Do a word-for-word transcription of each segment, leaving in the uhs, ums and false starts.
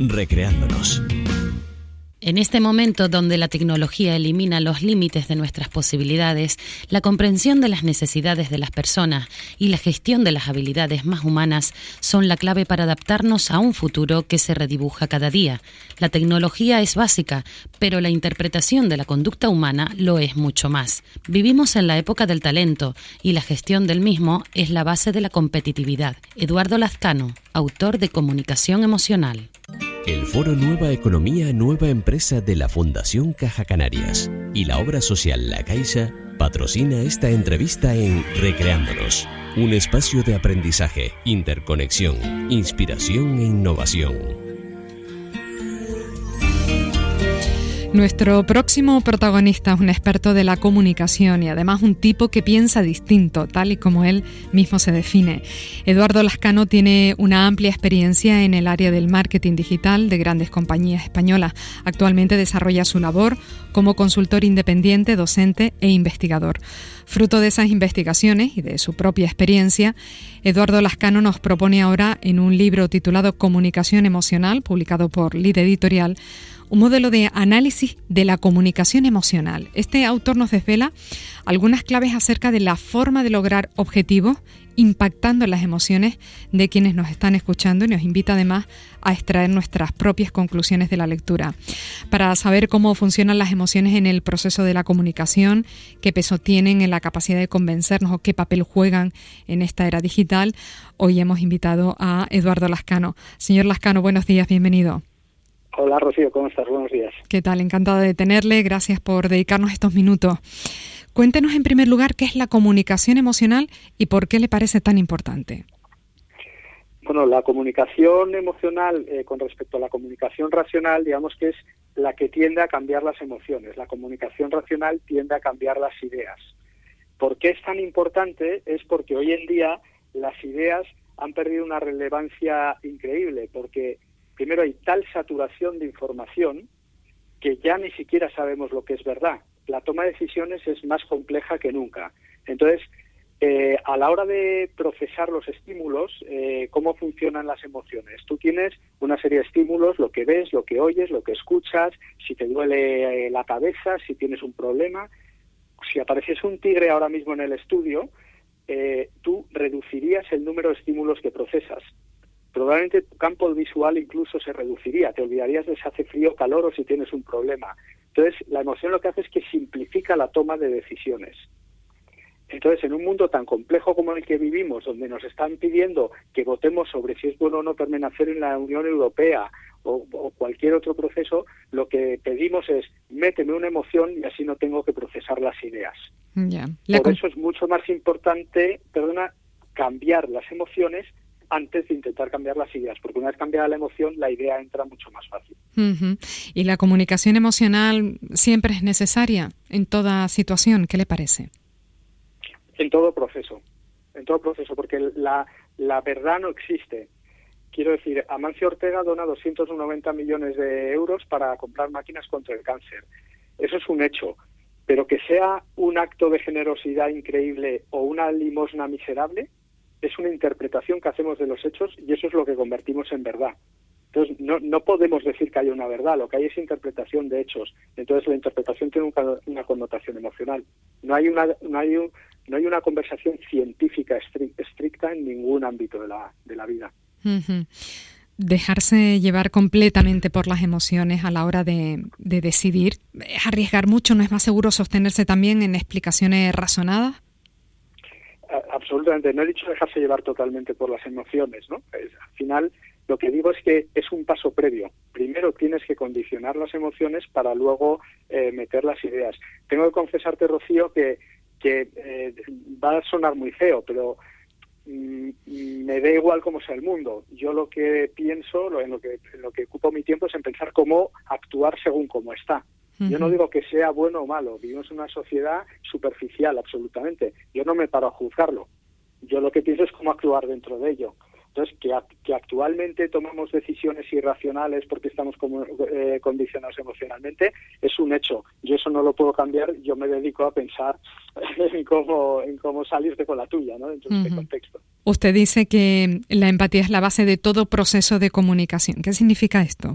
Recreándonos. En este momento donde la tecnología elimina los límites de nuestras posibilidades, la comprensión de las necesidades de las personas y la gestión de las habilidades más humanas son la clave para adaptarnos a un futuro que se redibuja cada día. La tecnología es básica, pero la interpretación de la conducta humana lo es mucho más. Vivimos en la época del talento y la gestión del mismo es la base de la competitividad. Eduardo Lazcano, autor de Comunicación Emocional. El Foro Nueva Economía, Nueva Empresa de la Fundación Caja Canarias y la obra social La Caixa patrocina esta entrevista en Recreándonos, un espacio de aprendizaje, interconexión, inspiración e innovación. Nuestro próximo protagonista es un experto de la comunicación y además un tipo que piensa distinto, tal y como él mismo se define. Eduardo Lazcano tiene una amplia experiencia en el área del marketing digital de grandes compañías españolas. Actualmente desarrolla su labor como consultor independiente, docente e investigador. Fruto de esas investigaciones y de su propia experiencia, Eduardo Lazcano nos propone ahora, en un libro titulado Comunicación Emocional, publicado por Lid Editorial, un modelo de análisis de la comunicación emocional. Este autor nos desvela algunas claves acerca de la forma de lograr objetivos impactando las emociones de quienes nos están escuchando y nos invita además a extraer nuestras propias conclusiones de la lectura. Para saber cómo funcionan las emociones en el proceso de la comunicación, qué peso tienen en la capacidad de convencernos o qué papel juegan en esta era digital, hoy hemos invitado a Eduardo Lazcano. Señor Lazcano, buenos días, bienvenido. Hola Rocío, ¿cómo estás? Buenos días. ¿Qué tal? Encantada de tenerle. Gracias por dedicarnos estos minutos. Cuéntenos en primer lugar qué es la comunicación emocional y por qué le parece tan importante. Bueno, la comunicación emocional eh, con respecto a la comunicación racional, digamos que es la que tiende a cambiar las emociones. La comunicación racional tiende a cambiar las ideas. ¿Por qué es tan importante? Es porque hoy en día las ideas han perdido una relevancia increíble, porque primero hay tal saturación de información que ya ni siquiera sabemos lo que es verdad. La toma de decisiones es más compleja que nunca. Entonces, eh, a la hora de procesar los estímulos, eh, ¿cómo funcionan las emociones? Tú tienes una serie de estímulos, lo que ves, lo que oyes, lo que escuchas, si te duele eh, la cabeza, si tienes un problema. Si apareciese un tigre ahora mismo en el estudio, eh, tú reducirías el número de estímulos que procesas. Probablemente tu campo visual incluso se reduciría, te olvidarías de si hace frío o calor o si tienes un problema. Entonces, la emoción lo que hace es que simplifica la toma de decisiones. Entonces, en un mundo tan complejo como el que vivimos, donde nos están pidiendo que votemos sobre si es bueno o no permanecer en la Unión Europea o, o cualquier otro proceso, lo que pedimos es, méteme una emoción y así no tengo que procesar las ideas. Yeah. Por con... eso es mucho más importante, perdona, cambiar las emociones antes de intentar cambiar las ideas, porque una vez cambiada la emoción, la idea entra mucho más fácil. Uh-huh. ¿Y la comunicación emocional siempre es necesaria en toda situación? ¿Qué le parece? En todo proceso, en todo proceso, porque la, la verdad no existe. Quiero decir, Amancio Ortega dona doscientos noventa millones de euros para comprar máquinas contra el cáncer. Eso es un hecho, pero que sea un acto de generosidad increíble o una limosna miserable, es una interpretación que hacemos de los hechos y eso es lo que convertimos en verdad. Entonces, no, no podemos decir que haya una verdad, lo que hay es interpretación de hechos. Entonces, la interpretación tiene un, una connotación emocional. No hay una no hay un, no hay una conversación científica estricta en ningún ámbito de la, de la vida. Uh-huh. Dejarse llevar completamente por las emociones a la hora de, de decidir, ¿es arriesgar mucho? ¿No es más seguro sostenerse también en explicaciones razonadas? Absolutamente, no he dicho dejarse llevar totalmente por las emociones, ¿no? Es, al final, lo que digo es que es un paso previo. Primero tienes que condicionar las emociones para luego eh, meter las ideas. Tengo que confesarte, Rocío, que, que eh, va a sonar muy feo, pero mm, me da igual cómo sea el mundo. Yo lo que pienso, lo, en, lo que, en lo que ocupo mi tiempo es en pensar cómo actuar según cómo está. Yo no digo que sea bueno o malo, vivimos en una sociedad superficial, absolutamente. Yo no me paro a juzgarlo. Yo lo que pienso es cómo actuar dentro de ello. Entonces, que, que actualmente tomamos decisiones irracionales porque estamos como, eh, condicionados emocionalmente, es un hecho. Yo eso no lo puedo cambiar, yo me dedico a pensar en cómo, en cómo salirte con la tuya, ¿no? Dentro de uh-huh. este contexto. Usted dice que la empatía es la base de todo proceso de comunicación. ¿Qué significa esto?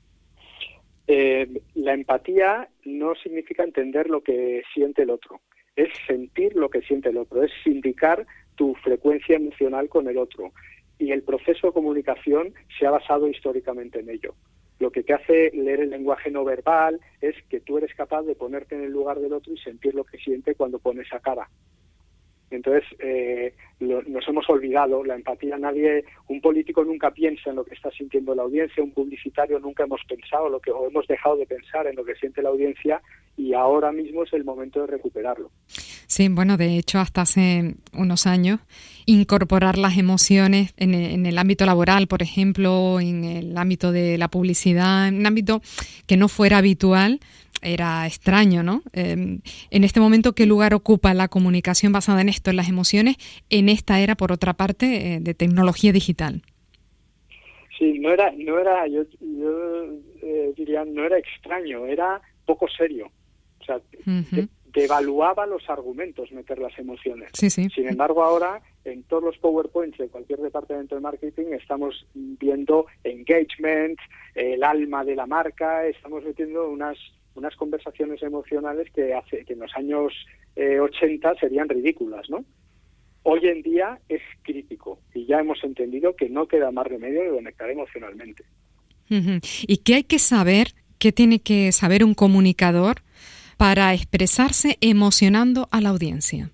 Eh, la empatía no significa entender lo que siente el otro, es sentir lo que siente el otro, es indicar tu frecuencia emocional con el otro. Y el proceso de comunicación se ha basado históricamente en ello. Lo que te hace leer el lenguaje no verbal es que tú eres capaz de ponerte en el lugar del otro y sentir lo que siente cuando pone esa cara. Entonces, eh, lo, nos hemos olvidado la empatía. Nadie, un político nunca piensa en lo que está sintiendo la audiencia, un publicitario nunca hemos pensado lo que, o hemos dejado de pensar en lo que siente la audiencia, y ahora mismo es el momento de recuperarlo. Sí, bueno, de hecho, hasta hace unos años, incorporar las emociones en el, en el ámbito laboral, por ejemplo, en el ámbito de la publicidad, en un ámbito que no fuera habitual, era extraño, ¿no? Eh, en este momento, ¿qué lugar ocupa la comunicación basada en esto, en las emociones, en esta era, por otra parte, eh, de tecnología digital? Sí, no era, no era, yo, yo eh, diría, no era extraño, era poco serio. O sea, uh-huh. de, devaluaba los argumentos meter las emociones. Sí, sí. Sin embargo, ahora, en todos los PowerPoints de cualquier departamento de marketing, estamos viendo engagement, el alma de la marca, estamos metiendo unas unas conversaciones emocionales que hace que en los años eh, ochenta serían ridículas, ¿no? Hoy en día es crítico y ya hemos entendido que no queda más remedio que conectar emocionalmente. Uh-huh. ¿Y qué hay que saber, qué tiene que saber un comunicador para expresarse emocionando a la audiencia?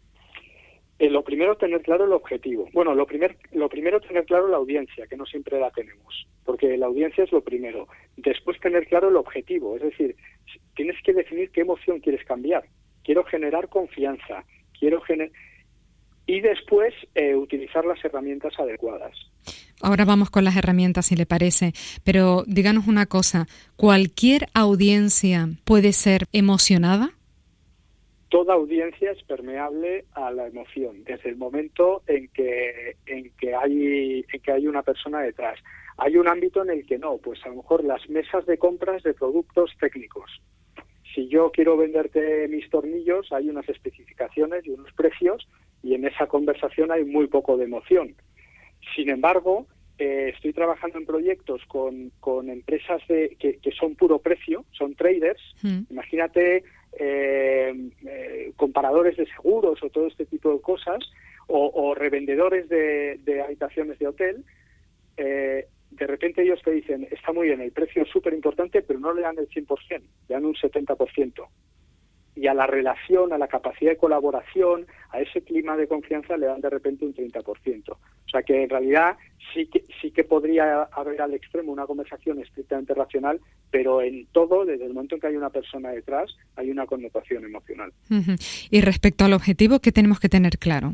Eh, lo primero, tener claro el objetivo. Bueno, lo, primer, lo primero, tener claro la audiencia, que no siempre la tenemos, porque la audiencia es lo primero. Después, tener claro el objetivo, es decir, tienes que definir qué emoción quieres cambiar. Quiero generar confianza, quiero gener... y después eh, utilizar las herramientas adecuadas. Ahora vamos con las herramientas, si le parece, pero díganos una cosa, ¿cualquier audiencia puede ser emocionada? Toda audiencia es permeable a la emoción, desde el momento en que en que hay en que hay una persona detrás. Hay un ámbito en el que no, pues a lo mejor las mesas de compras de productos técnicos. Si yo quiero venderte mis tornillos, hay unas especificaciones y unos precios, y en esa conversación hay muy poco de emoción. Sin embargo, eh, estoy trabajando en proyectos con, con empresas de, que, que son puro precio, son traders. Mm. Imagínate eh, eh, comparadores de seguros o todo este tipo de cosas, o, o revendedores de, de habitaciones de hotel. Eh, de repente ellos te dicen, está muy bien, el precio es súper importante, pero no le dan el cien por ciento, le dan un setenta por ciento. Y a la relación, a la capacidad de colaboración, a ese clima de confianza le dan de repente un treinta por ciento. O sea que en realidad sí que sí que podría haber al extremo una conversación estrictamente racional, pero en todo, desde el momento en que hay una persona detrás, hay una connotación emocional. Uh-huh. Y respecto al objetivo, ¿qué tenemos que tener claro?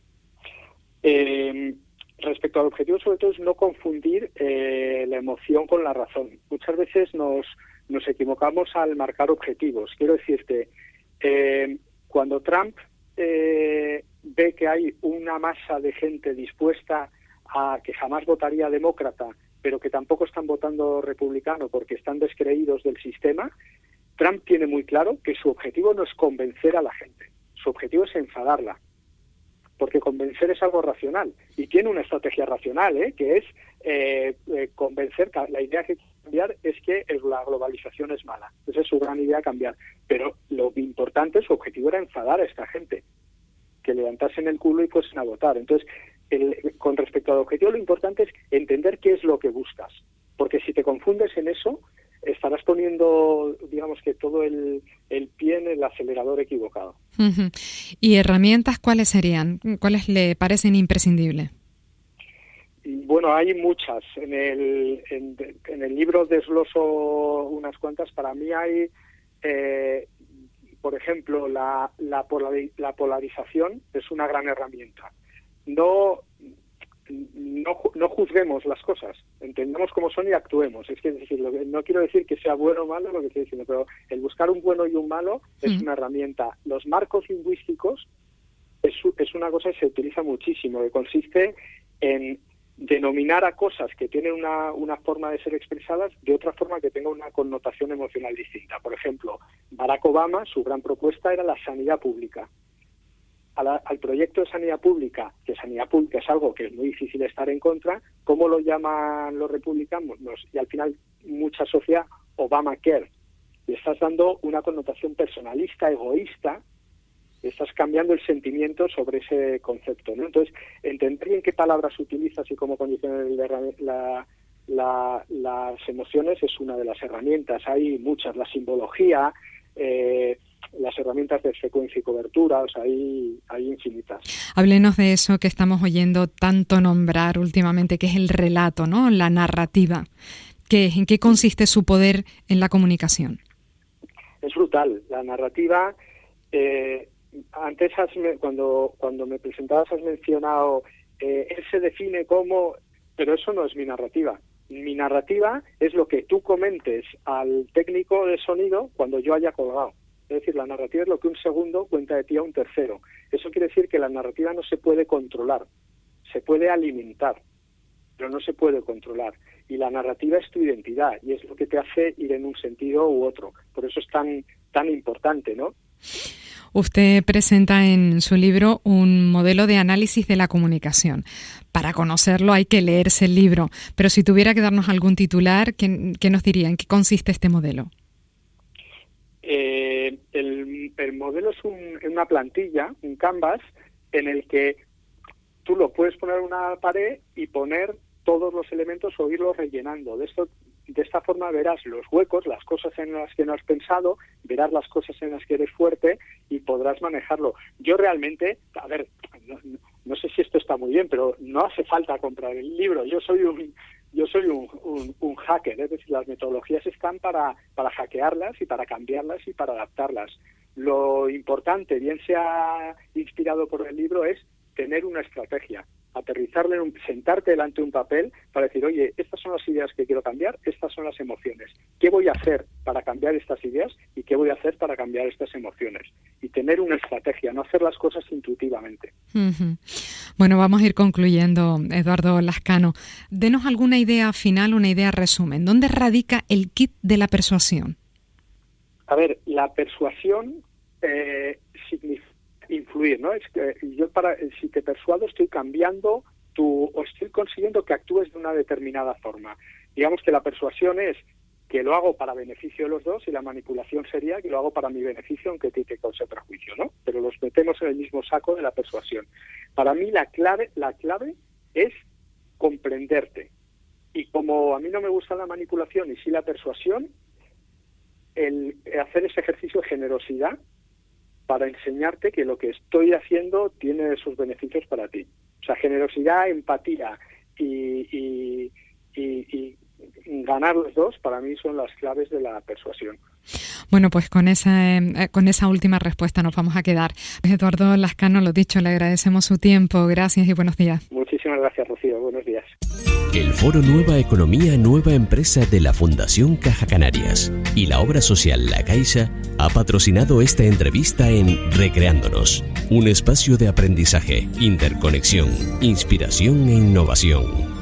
Eh, respecto al objetivo, sobre todo, es no confundir eh, la emoción con la razón. Muchas veces nos, nos equivocamos al marcar objetivos. Quiero decirte, eh, cuando Trump eh, ve que hay una masa de gente dispuesta a que jamás votaría demócrata, pero que tampoco están votando republicano porque están descreídos del sistema, Trump tiene muy claro que su objetivo no es convencer a la gente, su objetivo es enfadarla, porque convencer es algo racional, y tiene una estrategia racional, ¿eh? que es eh, eh, convencer, la idea que quiere cambiar es que la globalización es mala, esa es su gran idea, cambiar, pero lo importante, su objetivo era enfadar a esta gente, que levantasen el culo y fuesen a votar. Entonces, el, con respecto al objetivo, lo importante es entender qué es lo que buscas, porque si te confundes en eso, estarás poniendo, digamos que todo el, el pie en el acelerador equivocado. Uh-huh. ¿Y herramientas cuáles serían? ¿Cuáles le parecen imprescindibles? Bueno, hay muchas. En el, en, en el libro desgloso unas cuantas. Para mí hay, eh, por ejemplo, la, la, polari- la polarización es una gran herramienta. No... No, no juzguemos las cosas, entendamos cómo son y actuemos. Es que, es decir, lo que, no quiero decir que sea bueno o malo lo que estoy diciendo, pero el buscar un bueno y un malo es mm. una herramienta. Los marcos lingüísticos es, es una cosa que se utiliza muchísimo, que consiste en denominar a cosas que tienen una, una forma de ser expresadas de otra forma que tenga una connotación emocional distinta. Por ejemplo, Barack Obama, su gran propuesta era la sanidad pública. a la, al proyecto de sanidad pública, que sanidad pública es algo que es muy difícil estar en contra, ¿cómo lo llaman los republicanos? Y al final mucha sociedad, Obamacare. Le estás dando una connotación personalista, egoísta, estás cambiando el sentimiento sobre ese concepto, ¿no? Entonces, entender bien qué palabras utilizas y cómo condicionan la, la, las emociones es una de las herramientas. Hay muchas, la simbología, eh, las herramientas de frecuencia y cobertura, o sea, hay, hay infinitas. Háblenos de eso que estamos oyendo tanto nombrar últimamente, que es el relato, ¿no? La narrativa. ¿Qué, ¿En qué consiste su poder en la comunicación? Es brutal. La narrativa... Eh, Antes, has, cuando cuando me presentabas, has mencionado, eh, él se define como, pero eso no es mi narrativa. Mi narrativa es lo que tú comentes al técnico de sonido cuando yo haya colgado. Es decir, la narrativa es lo que un segundo cuenta de ti a un tercero. Eso quiere decir que la narrativa no se puede controlar, se puede alimentar, pero no se puede controlar. Y la narrativa es tu identidad y es lo que te hace ir en un sentido u otro. Por eso es tan, tan importante, ¿no? Usted presenta en su libro un modelo de análisis de la comunicación. Para conocerlo hay que leerse el libro, pero si tuviera que darnos algún titular, ¿qué, qué nos diría? ¿En qué consiste este modelo? Eh, el, el modelo es un, una plantilla, un canvas, en el que tú lo puedes poner en una pared y poner todos los elementos o irlos rellenando. De esto De esta forma verás los huecos, las cosas en las que no has pensado, verás las cosas en las que eres fuerte y podrás manejarlo. Yo realmente, a ver, no, no sé si esto está muy bien, pero no hace falta comprar el libro. Yo soy un yo soy un, un, un hacker, es decir, las metodologías están para, para hackearlas y para cambiarlas y para adaptarlas. Lo importante, bien sea inspirado por el libro, es tener una estrategia. Aterrizarle, en un, sentarte delante de un papel para decir, oye, estas son las ideas que quiero cambiar, estas son las emociones. ¿Qué voy a hacer para cambiar estas ideas y qué voy a hacer para cambiar estas emociones? Y tener una estrategia, no hacer las cosas intuitivamente. Uh-huh. Bueno, vamos a ir concluyendo, Eduardo Lascano. Denos alguna idea final, una idea resumen. ¿Dónde radica el kit de la persuasión? A ver, la persuasión eh, significa influir, ¿no? Es que yo para si te persuado estoy cambiando tu o estoy consiguiendo que actúes de una determinada forma. Digamos que la persuasión es que lo hago para beneficio de los dos y la manipulación sería que lo hago para mi beneficio aunque te, te cause perjuicio, ¿no? Pero los metemos en el mismo saco de la persuasión. Para mí la clave la clave es comprenderte. Y como a mí no me gusta la manipulación y sí la persuasión, el hacer ese ejercicio de generosidad para enseñarte que lo que estoy haciendo tiene sus beneficios para ti. O sea, generosidad, empatía y, y, y, y ganar los dos, para mí son las claves de la persuasión. Bueno, pues con esa, eh, con esa última respuesta nos vamos a quedar. Eduardo Lascano, lo dicho, le agradecemos su tiempo. Gracias y buenos días. Muchísimas gracias, Rocío. Buenos días. El Foro Nueva Economía, Nueva Empresa de la Fundación Caja Canarias y la obra social La Caixa ha patrocinado esta entrevista en Recreándonos, un espacio de aprendizaje, interconexión, inspiración e innovación.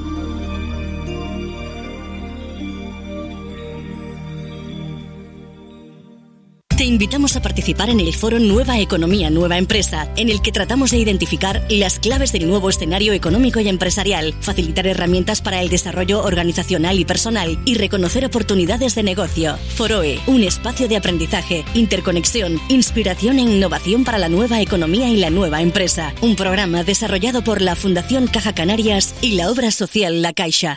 Te invitamos a participar en el foro Nueva Economía, Nueva Empresa, en el que tratamos de identificar las claves del nuevo escenario económico y empresarial, facilitar herramientas para el desarrollo organizacional y personal y reconocer oportunidades de negocio. Foroe, un espacio de aprendizaje, interconexión, inspiración e innovación para la nueva economía y la nueva empresa. Un programa desarrollado por la Fundación Caja Canarias y la obra social La Caixa.